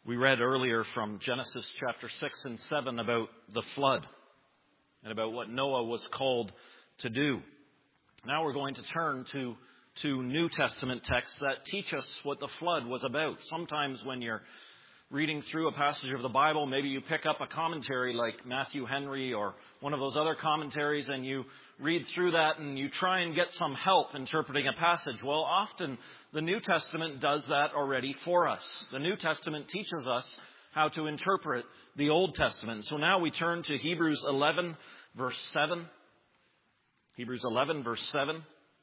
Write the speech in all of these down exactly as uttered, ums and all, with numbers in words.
We read earlier from Genesis chapter six and seven about the flood and about what Noah was called to do. Now we're going to turn to, to New Testament texts that teach us what the flood was about. Sometimes when you're reading through a passage of the Bible, maybe you pick up a commentary like Matthew Henry or one of those other commentaries and you read through that and you try and get some help interpreting a passage. Well, often the New Testament does that already for us. The New Testament teaches us how to interpret the Old Testament. So now we turn to Hebrews eleven, verse seven. Hebrews eleven, verse seven.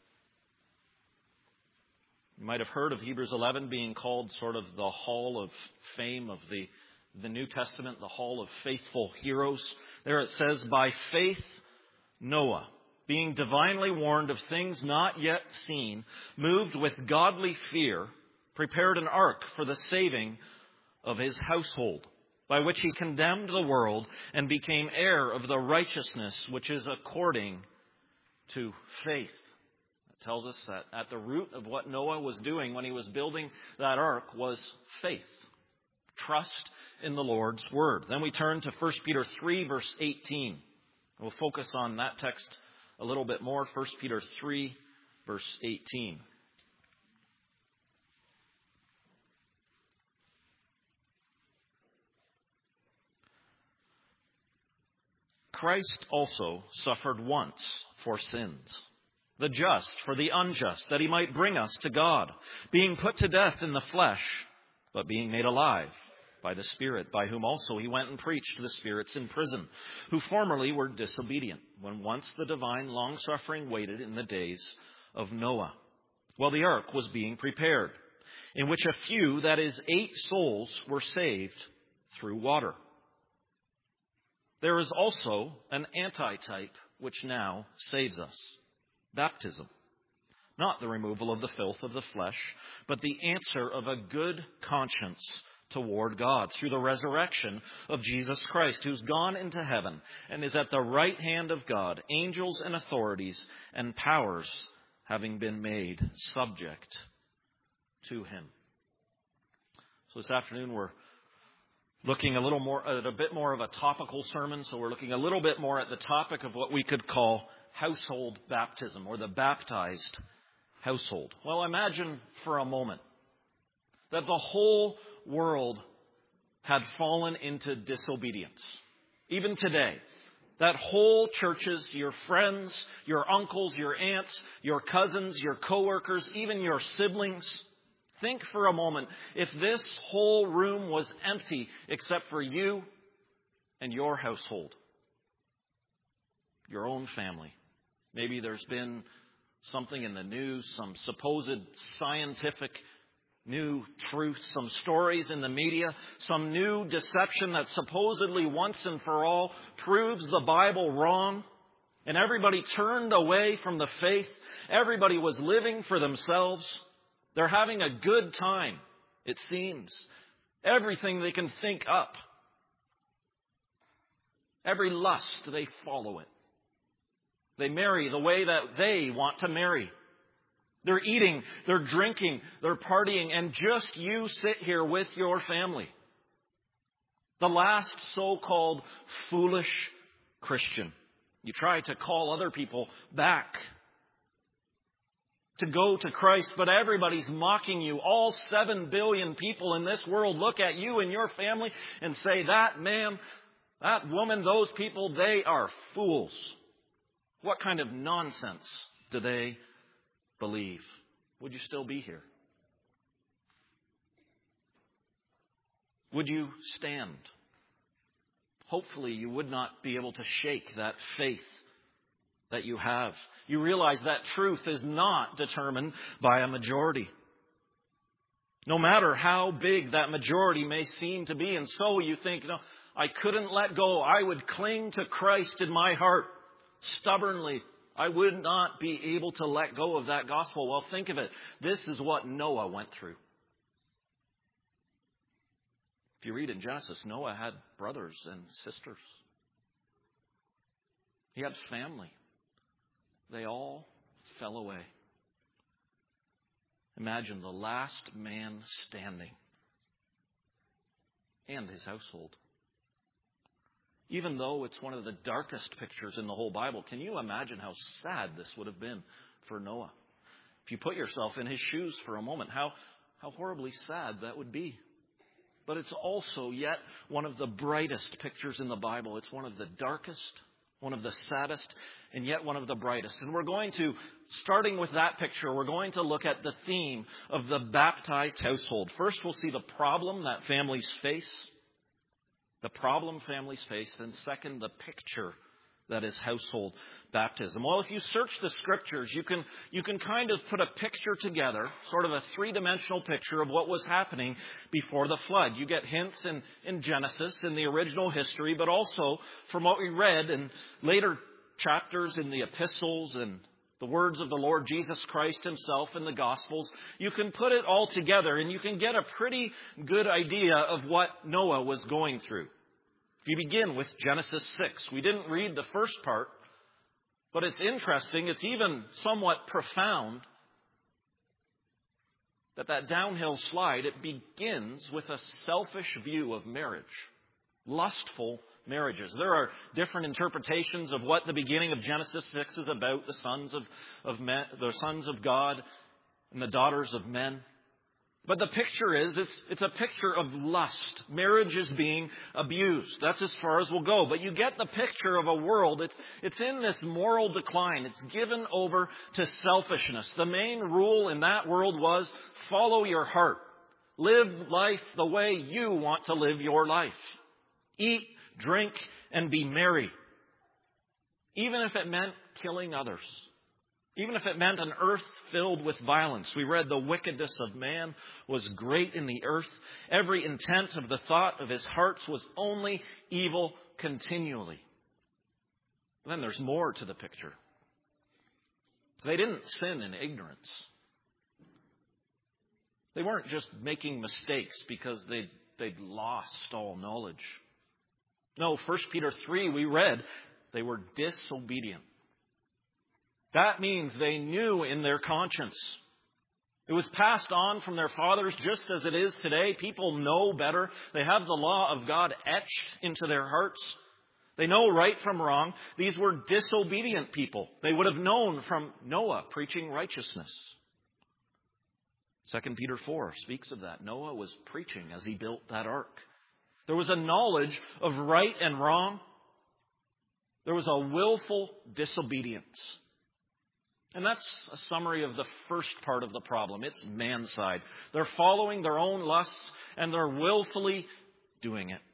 You might have heard of Hebrews eleven being called sort of the hall of fame of the, the New Testament, the hall of faithful heroes. There it says, by faith Noah, being divinely warned of things not yet seen, moved with godly fear, prepared an ark for the saving of his household, by which he condemned the world and became heir of the righteousness which is according to faith. It tells us that at the root of what Noah was doing when he was building that ark was faith. Trust in the Lord's word. Then we turn to First Peter three, verse eighteen. We'll focus on that text a little bit more. First Peter three, verse eighteen. Christ also suffered once for sins, the just for the unjust, that he might bring us to God, being put to death in the flesh, but being made alive by the Spirit, by whom also he went and preached to the spirits in prison, who formerly were disobedient, when once the divine long-suffering waited in the days of Noah, while the ark was being prepared, in which a few, that is, eight souls, were saved through water. There is also an antitype which now saves us. Baptism. Not the removal of the filth of the flesh, but the answer of a good conscience toward God through the resurrection of Jesus Christ, who's gone into heaven and is at the right hand of God, angels and authorities and powers having been made subject to him. So this afternoon we're looking a little more at a bit more of a topical sermon. So we're looking a little bit more at the topic of what we could call household baptism, or the baptized household. Well, imagine for a moment that the whole world had fallen into disobedience. Even today, that whole churches, your friends, your uncles, your aunts, your cousins, your coworkers, even your siblings. Think for a moment if this whole room was empty except for you and your household, your own family. Maybe there's been something in the news, some supposed scientific new truth, some stories in the media, some new deception that supposedly once and for all proves the Bible wrong. And everybody turned away from the faith. Everybody was living for themselves. They're having a good time, it seems. Everything they can think up. Every lust, they follow it. They marry the way that they want to marry. They're eating, they're drinking, they're partying, and just you sit here with your family. The last so-called foolish Christian. You try to call other people back to go to Christ, but everybody's mocking you. All seven billion people in this world look at you and your family and say, that man, that woman, those people, they are fools. What kind of nonsense do they believe? Would you still be here? Would you stand? Hopefully you would not be able to shake that faith that you have. You realize that truth is not determined by a majority. No matter how big that majority may seem to be. And so you think, no, I couldn't let go. I would cling to Christ in my heart stubbornly. I would not be able to let go of that gospel. Well, think of it. This is what Noah went through. If you read in Genesis, Noah had brothers and sisters. He had family. They all fell away. Imagine the last man standing. and his household. Even though it's one of the darkest pictures in the whole Bible, can you imagine how sad this would have been for Noah? If you put yourself in his shoes for a moment, how, how horribly sad that would be. But it's also yet one of the brightest pictures in the Bible. It's one of the darkest, one of the saddest, and yet one of the brightest. And we're going to, starting with that picture, we're going to look at the theme of the baptized household. First, we'll see the problem that families face. The problem families face. And second, the picture that is household baptism. Well, if you search the scriptures, you can you can kind of put a picture together, sort of a three-dimensional picture of what was happening before the flood. You get hints in, in Genesis, in the original history, but also from what we read in later chapters in the epistles and the words of the Lord Jesus Christ himself in the Gospels. You can put it all together and you can get a pretty good idea of what Noah was going through. If you begin with Genesis six, we didn't read the first part, but it's interesting, it's even somewhat profound that that downhill slide, it begins with a selfish view of marriage, lustful marriages. There are different interpretations of what the beginning of Genesis six is about, the sons of, of men, the sons of God and the daughters of men. But the picture is, it's, it's a picture of lust. Marriage is being abused. That's as far as we'll go. But you get the picture of a world, it's, it's in this moral decline. It's given over to selfishness. The main rule in that world was follow your heart. Live life the way you want to live your life. Eat, drink, and be merry. Even if it meant killing others. Even if it meant an earth filled with violence. We read the wickedness of man was great in the earth. Every intent of the thought of his hearts was only evil continually. Then there's more to the picture. They didn't sin in ignorance. They weren't just making mistakes because they'd, they'd lost all knowledge. No, First Peter three, we read, they were disobedient. That means they knew in their conscience. It was passed on from their fathers just as it is today. People know better. They have the law of God etched into their hearts. They know right from wrong. These were disobedient people. They would have known from Noah preaching righteousness. Second Peter four speaks of that. Noah was preaching as he built that ark. There was a knowledge of right and wrong. There was a willful disobedience. And that's a summary of the first part of the problem. It's man's side. They're following their own lusts and they're willfully doing it.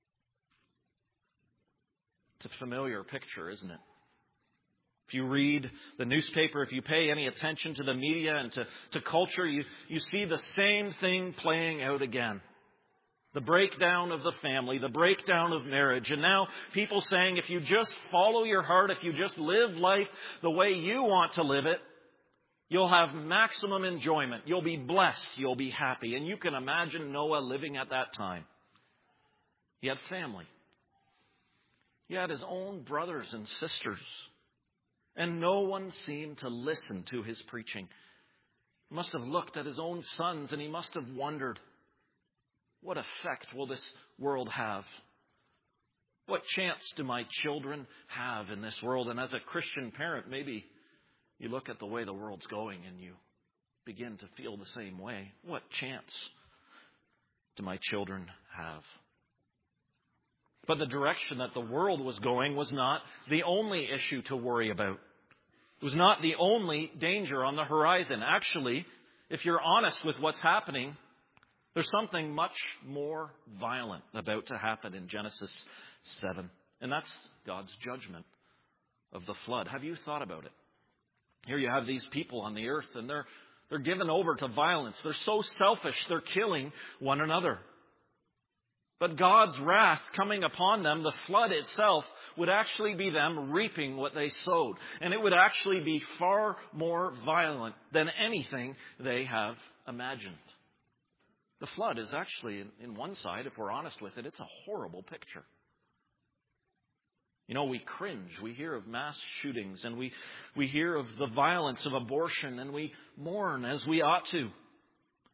It's a familiar picture, isn't it? If you read the newspaper, if you pay any attention to the media and to, to culture, you, you see the same thing playing out again. The breakdown of the family, the breakdown of marriage. And now people saying if you just follow your heart, if you just live life the way you want to live it, you'll have maximum enjoyment. You'll be blessed. You'll be happy. And you can imagine Noah living at that time. He had family. He had his own brothers and sisters. And no one seemed to listen to his preaching. He must have looked at his own sons and he must have wondered, what effect will this world have? What chance do my children have in this world? And as a Christian parent, maybe you look at the way the world's going and you begin to feel the same way. What chance do my children have? But the direction that the world was going was not the only issue to worry about. It was not the only danger on the horizon. Actually, if you're honest with what's happening, there's something much more violent about to happen in Genesis seven. And that's God's judgment of the flood. Have you thought about it? Here you have these people on the earth and they're, they're given over to violence. They're so selfish, they're killing one another. But God's wrath coming upon them, the flood itself, would actually be them reaping what they sowed. And it would actually be far more violent than anything they have imagined. The flood is actually, in one side, if we're honest with it, it's a horrible picture. You know, we cringe. We hear of mass shootings and we, we hear of the violence of abortion and we mourn as we ought to.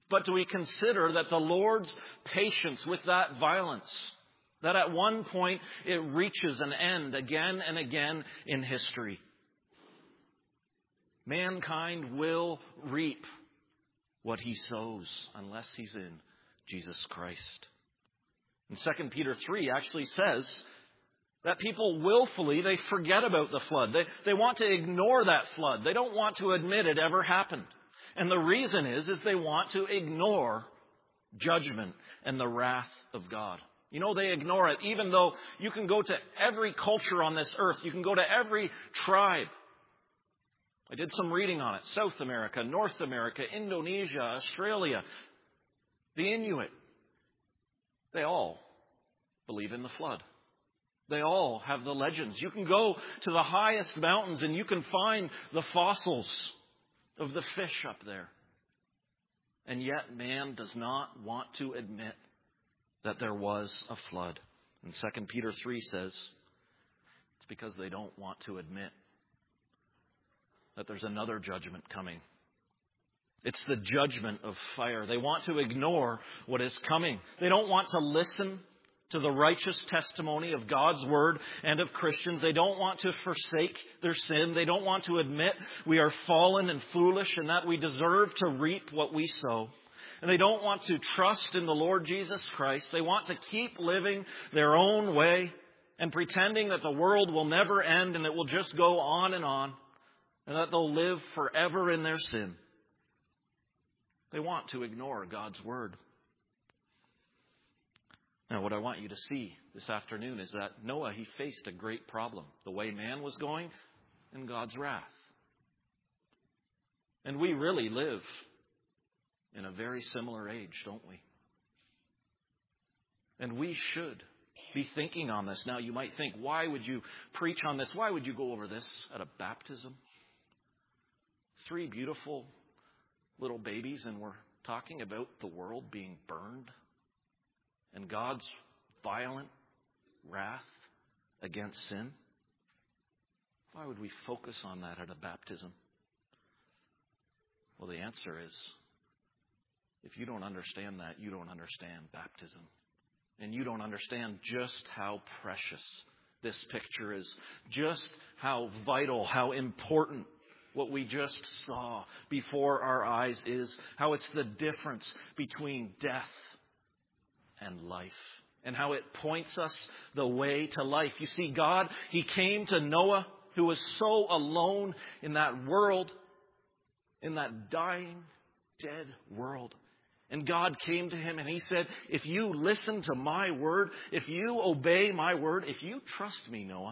But do we consider that the Lord's patience with that violence, that at one point it reaches an end again and again in history? Mankind will reap what he sows unless he's in Jesus Christ. And Second Peter three actually says that people willfully, they forget about the flood. They, they want to ignore that flood. They don't want to admit it ever happened. And the reason is, is they want to ignore judgment and the wrath of God. You know, they ignore it, even though you can go to every culture on this earth. You can go to every tribe. I did some reading on it. South America, North America, Indonesia, Australia, the Inuit. They all believe in the flood. They all have the legends. You can go to the highest mountains and you can find the fossils of the fish up there. And yet man does not want to admit that there was a flood. And Second Peter three says it's because they don't want to admit that there's another judgment coming. It's the judgment of fire. They want to ignore what is coming. They don't want to listen to the righteous testimony of God's word and of Christians. They don't want to forsake their sin. They don't want to admit we are fallen and foolish and that we deserve to reap what we sow. And they don't want to trust in the Lord Jesus Christ. They want to keep living their own way and pretending that the world will never end and it will just go on and on and that they'll live forever in their sin. They want to ignore God's word. Now, what I want you to see this afternoon is that Noah, he faced a great problem. The way man was going and God's wrath. And we really live in a very similar age, don't we? And we should be thinking on this. Now, you might think, why would you preach on this? Why would you go over this at a baptism? Three beautiful little babies, and we're talking about the world being burned and God's violent wrath against sin. Why would we focus on that at a baptism? Well, the answer is, if you don't understand that, you don't understand baptism. And you don't understand just how precious this picture is, just how vital, how important what we just saw before our eyes is, how it's the difference between death and life, and how it points us the way to life. You see, God, He came to Noah, who was so alone in that world, in that dying, dead world. And God came to him and He said, if you listen to my word, if you obey my word, if you trust me, Noah,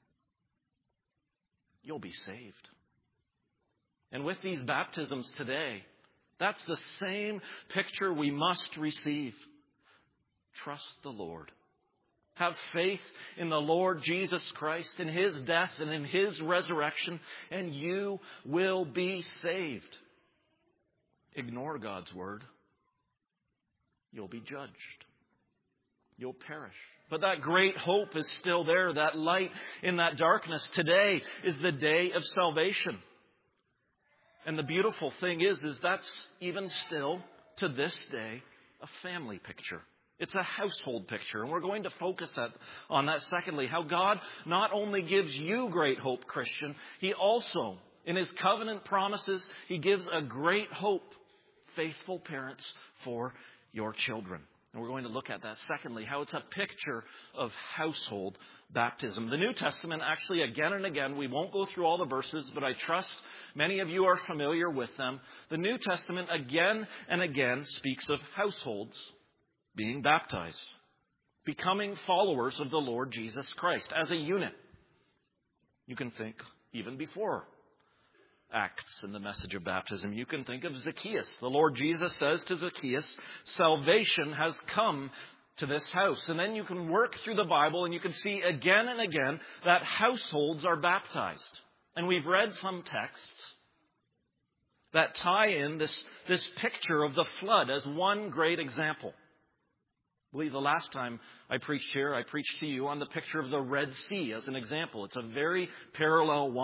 you'll be saved. And with these baptisms today, that's the same picture we must receive. Trust the Lord. Have faith in the Lord Jesus Christ, in His death and in His resurrection, and you will be saved. Ignore God's word. You'll be judged. You'll perish. But that great hope is still there. That light in that darkness. Today is the day of salvation. And the beautiful thing is, is that's even still, to this day, a family picture. It's a household picture. And we're going to focus that, on that secondly. How God not only gives you great hope, Christian, He also, in His covenant promises, He gives a great hope, faithful parents, for your children. And we're going to look at that secondly, how it's a picture of household baptism. The New Testament, actually, again and again, we won't go through all the verses, but I trust many of you are familiar with them. The New Testament, again and again, speaks of households being baptized, becoming followers of the Lord Jesus Christ as a unit. You can think even before Acts and the message of baptism. You can think of Zacchaeus. The Lord Jesus says to Zacchaeus, salvation has come to this house. And then you can work through the Bible and you can see again and again that households are baptized. And we've read some texts that tie in this, this picture of the flood as one great example. I believe the last time I preached here, I preached to you on the picture of the Red Sea as an example. It's a very parallel one.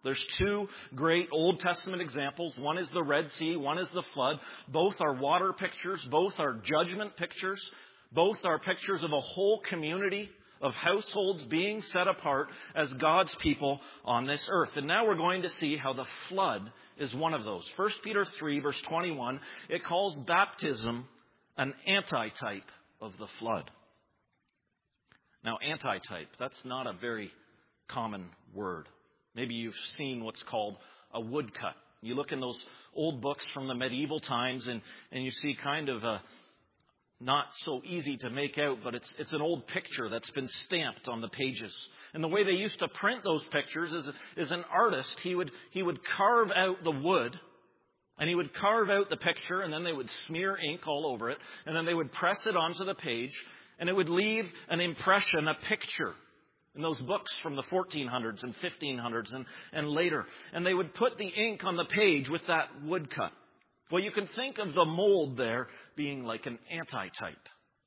There's two great Old Testament examples. One is the Red Sea, one is the flood. Both are water pictures. Both are judgment pictures. Both are pictures of a whole community of households being set apart as God's people on this earth. And now we're going to see how the flood is one of those. First Peter three, verse twenty-one, it calls baptism an antitype of the flood. Now, antitype, that's not a very common word. Maybe you've seen what's called a woodcut. You look in those old books from the medieval times and, and you see kind of a not so easy to make out, but it's it's an old picture that's been stamped on the pages. And the way they used to print those pictures is, is an artist, he would he would carve out the wood, and he would carve out the picture, and then they would smear ink all over it, and then they would press it onto the page, and it would leave an impression, a picture. In those books from the fourteen hundreds and fifteen hundreds and, and later. And they would put the ink on the page with that woodcut. Well, you can think of the mold there being like an antitype.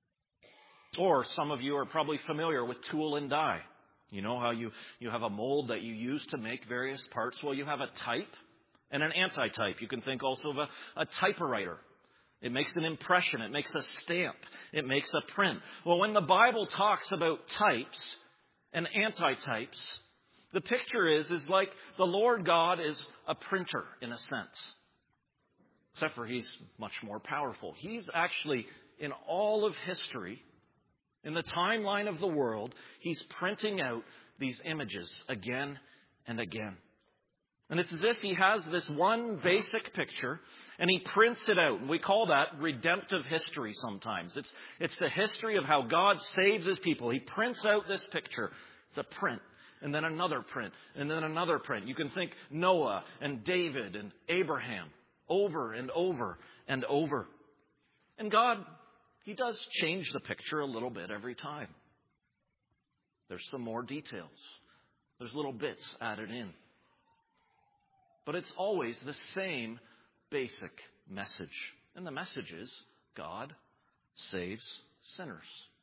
Or some of you are probably familiar with tool and die. You know how you, you have a mold that you use to make various parts. Well, you have a type and an antitype. You can think also of a, a typewriter. It makes an impression. It makes a stamp. It makes a print. Well, when the Bible talks about types and antitypes, the picture is, is like the Lord God is a printer in a sense. Except for he's much more powerful. He's actually, in all of history, in the timeline of the world, he's printing out these images again and again. And it's as if he has this one basic picture and he prints it out. And we call that redemptive history sometimes. It's, it's the history of how God saves his people. He prints out this picture. It's a print. And then another print. And then another print. You can think Noah and David and Abraham over and over and over. And God, he does change the picture a little bit every time. There's some more details. There's little bits added in. But it's always the same basic message. And the message is God saves sinners.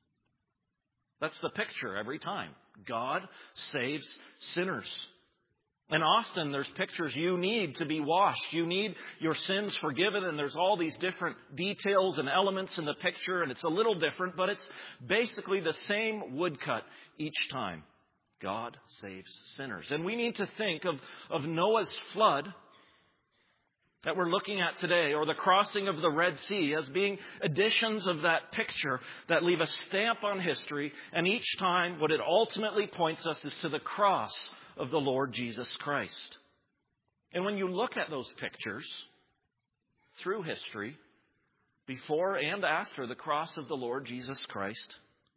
That's the picture every time. God saves sinners. And often there's pictures you need to be washed. You need your sins forgiven. And there's all these different details and elements in the picture. And it's a little different, but it's basically the same woodcut each time. God saves sinners. And we need to think of, of Noah's flood that we're looking at today, or the crossing of the Red Sea, as being editions of that picture that leave a stamp on history. And each time what it ultimately points us is to the cross of the Lord Jesus Christ. And when you look at those pictures through history, before and after the cross of the Lord Jesus Christ,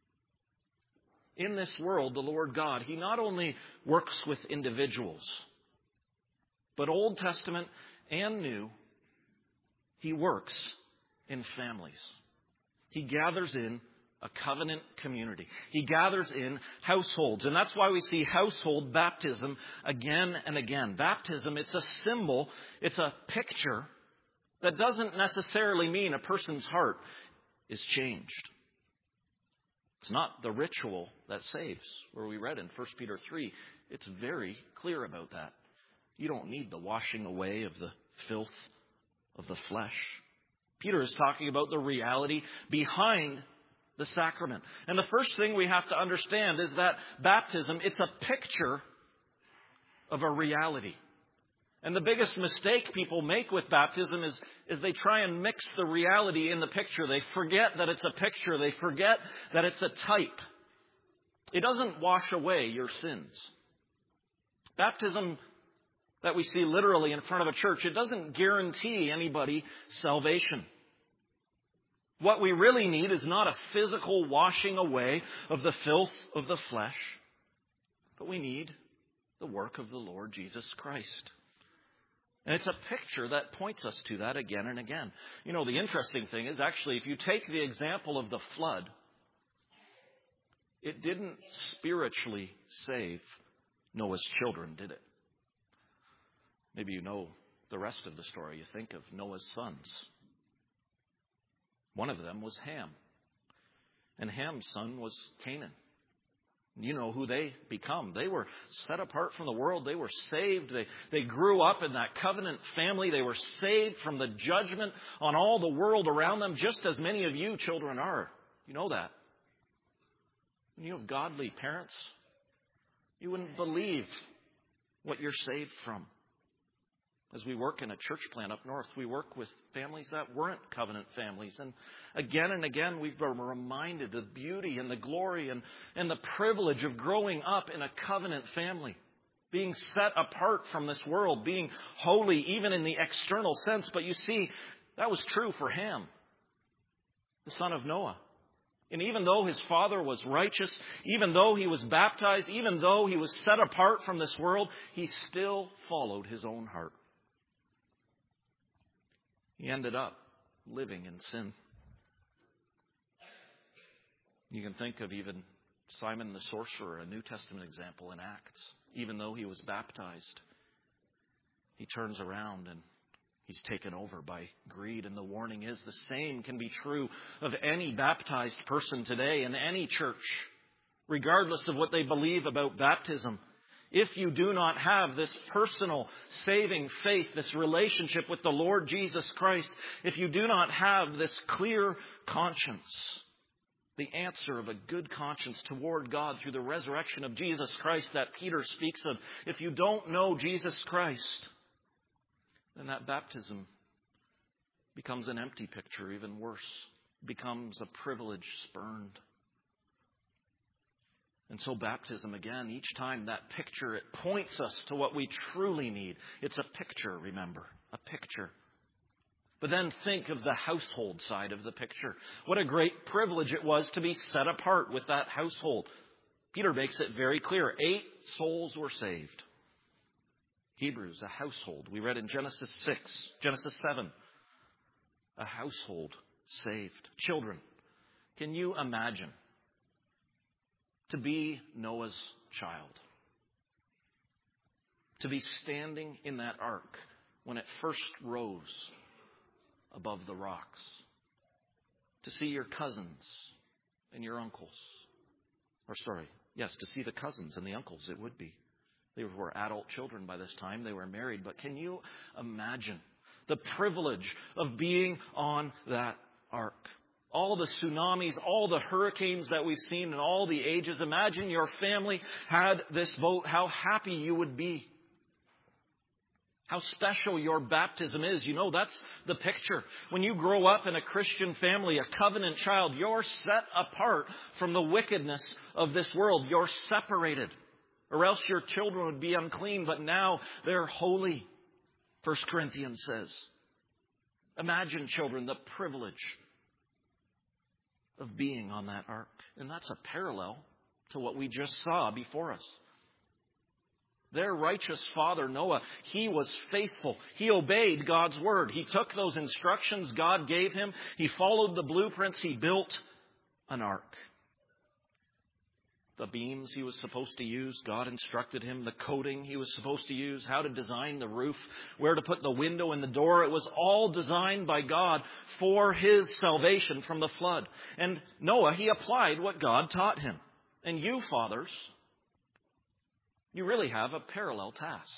in this world, the Lord God, he not only works with individuals, but Old Testament and New, he works in families. He gathers in a covenant community. He gathers in households. And that's why we see household baptism again and again. Baptism, it's a symbol, it's a picture that doesn't necessarily mean a person's heart is changed. It's not the ritual that saves, where we read in First Peter three. It's very clear about that. You don't need the washing away of the filth of the flesh. Peter is talking about the reality behind the sacrament. And the first thing we have to understand is that baptism, it's a picture of a reality. And the biggest mistake people make with baptism is, is they try and mix the reality in the picture. They forget that it's a picture. They forget that it's a type. It doesn't wash away your sins. Baptism that we see literally in front of a church, it doesn't guarantee anybody salvation. What we really need is not a physical washing away of the filth of the flesh, but we need the work of the Lord Jesus Christ. And it's a picture that points us to that again and again. You know, the interesting thing is actually, if you take the example of the flood, it didn't spiritually save Noah's children, did it? Maybe you know the rest of the story. You think of Noah's sons. One of them was Ham. And Ham's son was Canaan. You know who they become. They were set apart from the world. They were saved. They, they grew up in that covenant family. They were saved from the judgment on all the world around them, just as many of you children are. You know that. When you have godly parents, you wouldn't believe what you're saved from. As we work in a church plant up north, we work with families that weren't covenant families. And again and again, we've been reminded of the beauty and the glory and, and the privilege of growing up in a covenant family. Being set apart from this world, being holy even in the external sense. But you see, that was true for Ham, the son of Noah. And even though his father was righteous, even though he was baptized, even though he was set apart from this world, he still followed his own heart. He ended up living in sin. You can think of even Simon the sorcerer, a New Testament example in Acts. Even though he was baptized, he turns around and he's taken over by greed. And the warning is the same can be true of any baptized person today in any church, regardless of what they believe about baptism. If you do not have this personal saving faith, this relationship with the Lord Jesus Christ, if you do not have this clear conscience, the answer of a good conscience toward God through the resurrection of Jesus Christ that Peter speaks of, if you don't know Jesus Christ, then that baptism becomes an empty picture, even worse, becomes a privilege spurned. And so baptism, again, each time that picture, it points us to what we truly need. It's a picture, remember, a picture. But then think of the household side of the picture. What a great privilege it was to be set apart with that household. Peter makes it very clear. Eight souls were saved. Hebrews, a household. We read in Genesis six, Genesis seven, a household saved. Children, can you imagine to be Noah's child? To be standing in that ark when it first rose above the rocks. To see your cousins and your uncles. Or sorry, yes, to see the cousins and the uncles, it would be. They were adult children by this time. They were married. But can you imagine the privilege of being on that ark? All the tsunamis, all the hurricanes that we've seen in all the ages. Imagine your family had this boat. How happy you would be. How special your baptism is. You know, that's the picture. When you grow up in a Christian family, a covenant child, you're set apart from the wickedness of this world. You're separated. Or else your children would be unclean, but now they're holy, First Corinthians says. Imagine, children, the privilege of being on that ark. And that's a parallel to what we just saw before us. Their righteous father, Noah, he was faithful. He obeyed God's word. He took those instructions God gave him. He followed the blueprints. He built an ark. The beams he was supposed to use, God instructed him. The coating he was supposed to use, how to design the roof, where to put the window and the door. It was all designed by God for his salvation from the flood. And Noah, he applied what God taught him. And you, fathers, you really have a parallel task.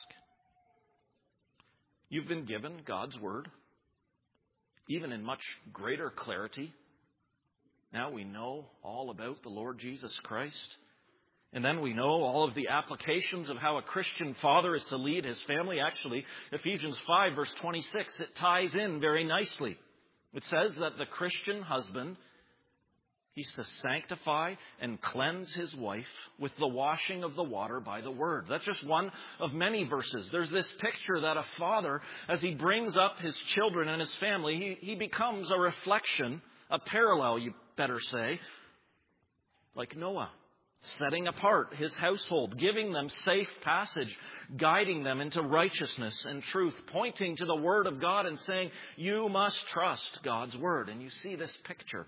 You've been given God's word, even in much greater clarity. Now we know all about the Lord Jesus Christ. And then we know all of the applications of how a Christian father is to lead his family. Actually, Ephesians five, verse twenty-six, it ties in very nicely. It says that the Christian husband, he's to sanctify and cleanse his wife with the washing of the water by the word. That's just one of many verses. There's this picture that a father, as he brings up his children and his family, he, he becomes a reflection, a parallel, you better say, like Noah. Setting apart his household, giving them safe passage, guiding them into righteousness and truth, pointing to the word of God and saying, you must trust God's word. And you see this picture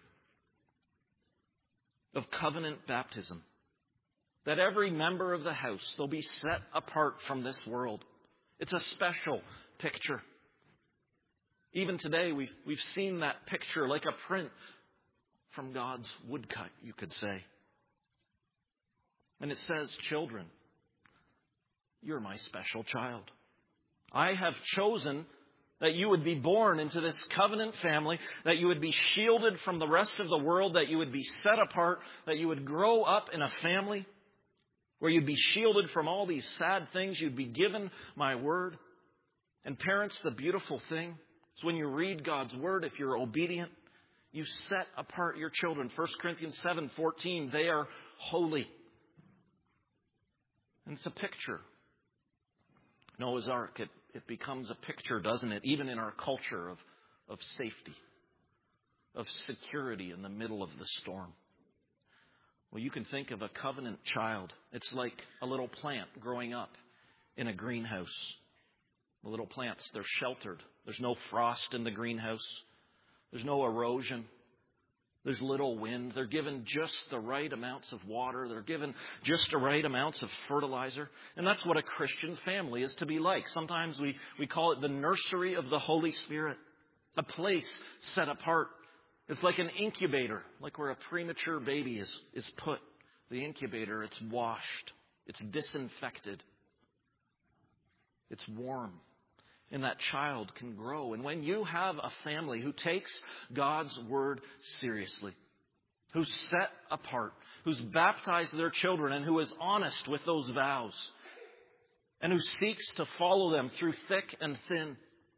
of covenant baptism, that every member of the house, they'll be set apart from this world. It's a special picture. Even today, we've, we've seen that picture like a print from God's woodcut, you could say. And it says, children, you're my special child. I have chosen that you would be born into this covenant family, that you would be shielded from the rest of the world, that you would be set apart, that you would grow up in a family where you'd be shielded from all these sad things. You'd be given my word. And parents, the beautiful thing is when you read God's word, if you're obedient, you set apart your children. First Corinthians seven fourteen, they are holy. And it's a picture. Noah's Ark, it, it becomes a picture, doesn't it? Even in our culture of, of safety, of security in the middle of the storm. Well, you can think of a covenant child. It's like a little plant growing up in a greenhouse. The little plants, they're sheltered. There's no frost in the greenhouse. There's no erosion. There's little wind. They're given just the right amounts of water. They're given just the right amounts of fertilizer. And that's what a Christian family is to be like. Sometimes we, we call it the nursery of the Holy Spirit. A place set apart. It's like an incubator, like where a premature baby is, is put. The incubator, it's washed. It's disinfected. It's warm. And that child can grow. And when you have a family who takes God's word seriously, who's set apart, who's baptized their children, and who is honest with those vows, and who seeks to follow them through thick and thin,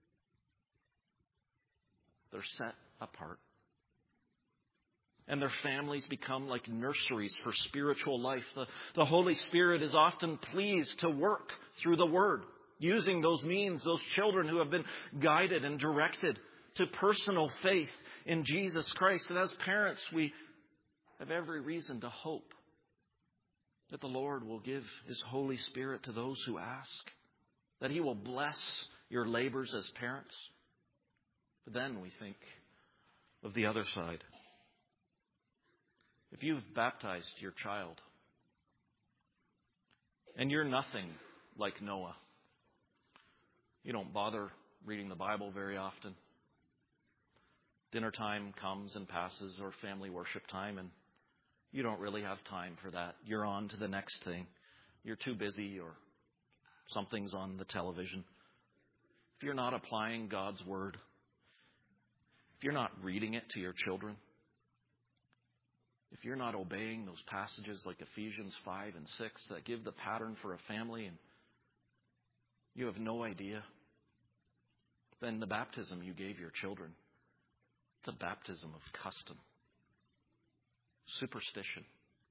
they're set apart. And their families become like nurseries for spiritual life. The, the Holy Spirit is often pleased to work through the Word, using those means, those children who have been guided and directed to personal faith in Jesus Christ. And as parents, we have every reason to hope that the Lord will give His Holy Spirit to those who ask, that He will bless your labors as parents. But then we think of the other side. If you've baptized your child and you're nothing like Noah, you don't bother reading the Bible very often. Dinner time comes and passes, or family worship time, and you don't really have time for that. You're on to the next thing. You're too busy, or something's on the television. If you're not applying God's word, if you're not reading it to your children, if you're not obeying those passages like Ephesians five and six that give the pattern for a family, and you have no idea, then the baptism you gave your children, it's a baptism of custom, superstition.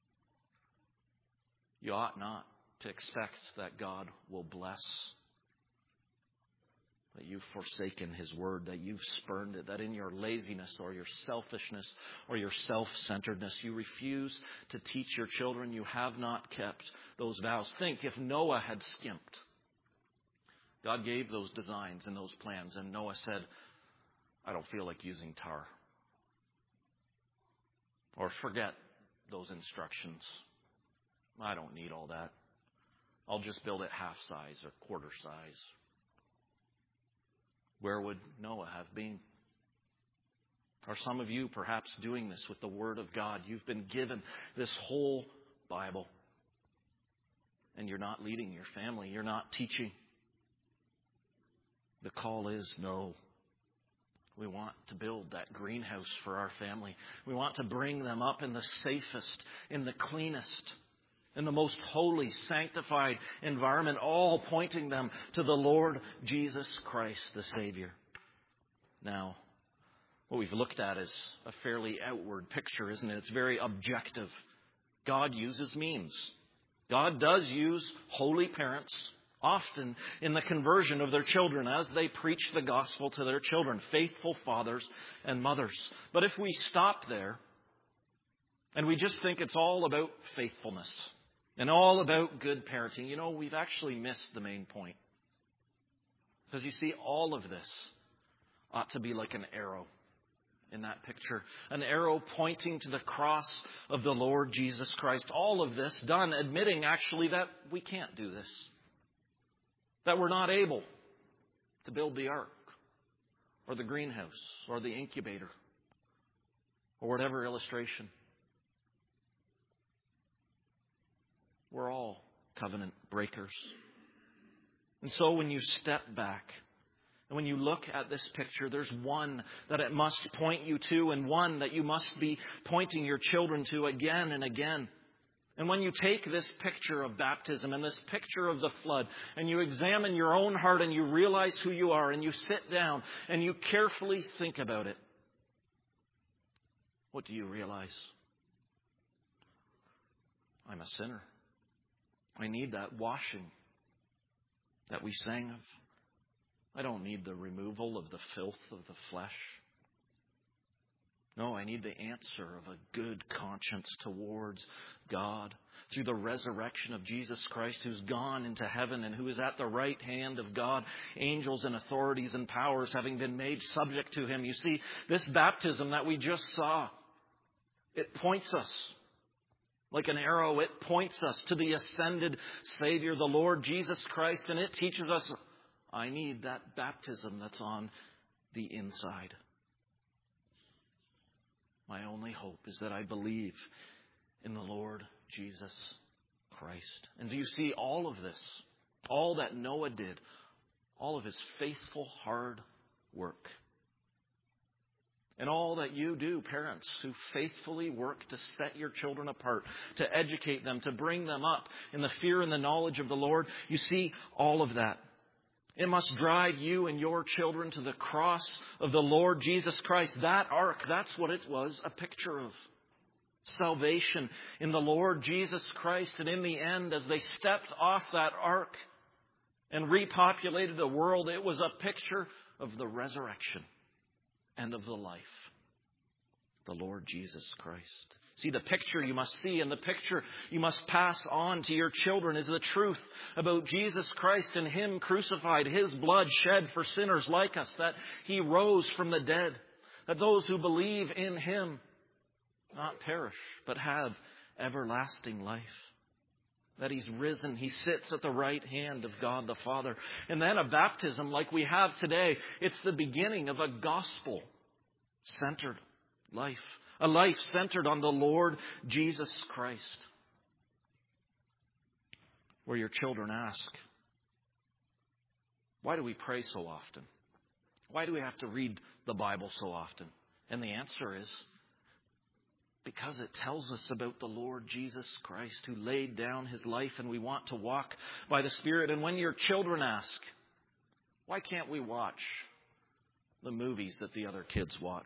You ought not to expect that God will bless, that you've forsaken His word, that you've spurned it, that in your laziness or your selfishness or your self-centeredness, you refuse to teach your children. You have not kept those vows. Think if Noah had skimped. God gave those designs and those plans, and Noah said, I don't feel like using tar. Or forget those instructions. I don't need all that. I'll just build it half size or quarter size. Where would Noah have been? Are some of you perhaps doing this with the Word of God? You've been given this whole Bible, and you're not leading your family. You're not teaching. The call is no. We want to build that greenhouse for our family. We want to bring them up in the safest, in the cleanest, in the most holy, sanctified environment, all pointing them to the Lord Jesus Christ, the Savior. Now, what we've looked at is a fairly outward picture, isn't it? It's very objective. God uses means. God does use holy parents, often in the conversion of their children as they preach the gospel to their children, faithful fathers and mothers. But if we stop there and we just think it's all about faithfulness and all about good parenting, you know, we've actually missed the main point. Because you see, all of this ought to be like an arrow in that picture. An arrow pointing to the cross of the Lord Jesus Christ. All of this done admitting actually that we can't do this. That we're not able to build the ark or the greenhouse or the incubator or whatever illustration. We're all covenant breakers. And so when you step back, and when you look at this picture, there's one that it must point you to, and one that you must be pointing your children to again and again. And when you take this picture of baptism and this picture of the flood, and you examine your own heart and you realize who you are, and you sit down and you carefully think about it, what do you realize? I'm a sinner. I need that washing that we sang of. I don't need the removal of the filth of the flesh. No, I need the answer of a good conscience towards God through the resurrection of Jesus Christ, who's gone into heaven and who is at the right hand of God, angels and authorities and powers having been made subject to him. You see, this baptism that we just saw, it points us like an arrow. It points us to the ascended Savior, the Lord Jesus Christ, and it teaches us, I need that baptism that's on the inside. My only hope is that I believe in the Lord Jesus Christ. And do you see all of this, all that Noah did, all of his faithful, hard work, and all that you do, parents who faithfully work to set your children apart, to educate them, to bring them up in the fear and the knowledge of the Lord, you see all of that. It must drive you and your children to the cross of the Lord Jesus Christ. That ark, that's what it was a picture of. Salvation in the Lord Jesus Christ. And in the end, as they stepped off that ark and repopulated the world, it was a picture of the resurrection and of the life. The Lord Jesus Christ. See, the picture you must see and the picture you must pass on to your children is the truth about Jesus Christ and Him crucified, His blood shed for sinners like us, that He rose from the dead, that those who believe in Him not perish, but have everlasting life. That He's risen, He sits at the right hand of God the Father. And then a baptism like we have today, it's the beginning of a gospel-centered life. A life centered on the Lord Jesus Christ. Where your children ask, why do we pray so often? Why do we have to read the Bible so often? And the answer is, because it tells us about the Lord Jesus Christ who laid down His life, and we want to walk by the Spirit. And when your children ask, why can't we watch the movies that the other kids watch?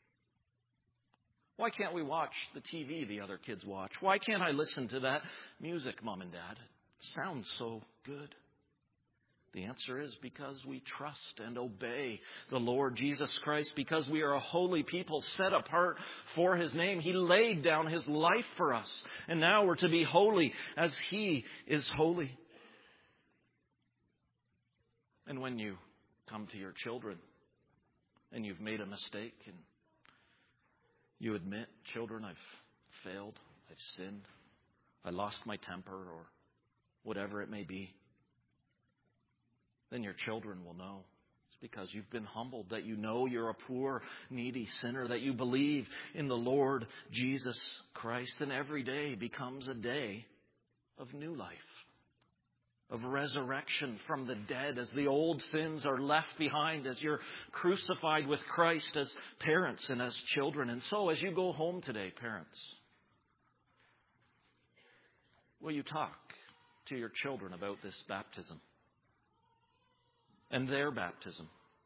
Why can't we watch the T V the other kids watch? Why can't I listen to that music, Mom and Dad? It sounds so good. The answer is because we trust and obey the Lord Jesus Christ, because we are a holy people set apart for His name. He laid down His life for us, and now we're to be holy as He is holy. And when you come to your children and you've made a mistake and you admit, children, I've failed, I've sinned, I lost my temper, or whatever it may be, then your children will know. It's because you've been humbled, that you know you're a poor, needy sinner, that you believe in the Lord Jesus Christ, and every day becomes a day of new life, of resurrection from the dead, as the old sins are left behind, as you're crucified with Christ as parents and as children. And so as you go home today, parents, will you talk to your children about this baptism and their baptism?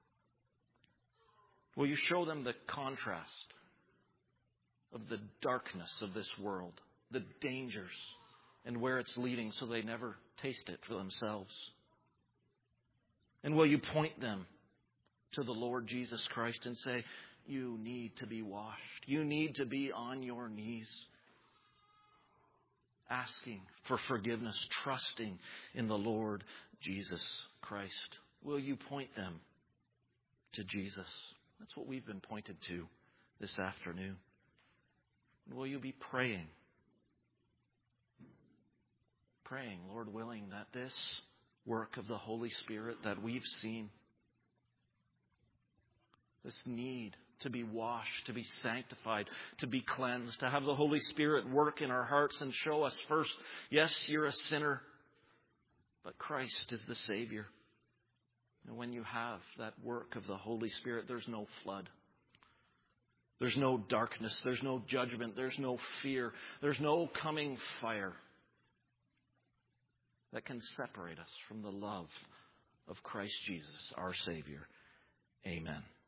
Will you show them the contrast of the darkness of this world, the dangers, and where it's leading, so they never taste it for themselves? And will you point them to the Lord Jesus Christ and say, you need to be washed. You need to be on your knees, asking for forgiveness, trusting in the Lord Jesus Christ. Will you point them to Jesus? That's what we've been pointed to this afternoon. And will you be praying? Praying, Lord willing, that this work of the Holy Spirit that we've seen, this need to be washed, to be sanctified, to be cleansed, to have the Holy Spirit work in our hearts and show us first, yes, you're a sinner, but Christ is the Savior. And when you have that work of the Holy Spirit, there's no flood. There's no darkness. There's no judgment. There's no fear. There's no coming fire that can separate us from the love of Christ Jesus, our Savior. Amen.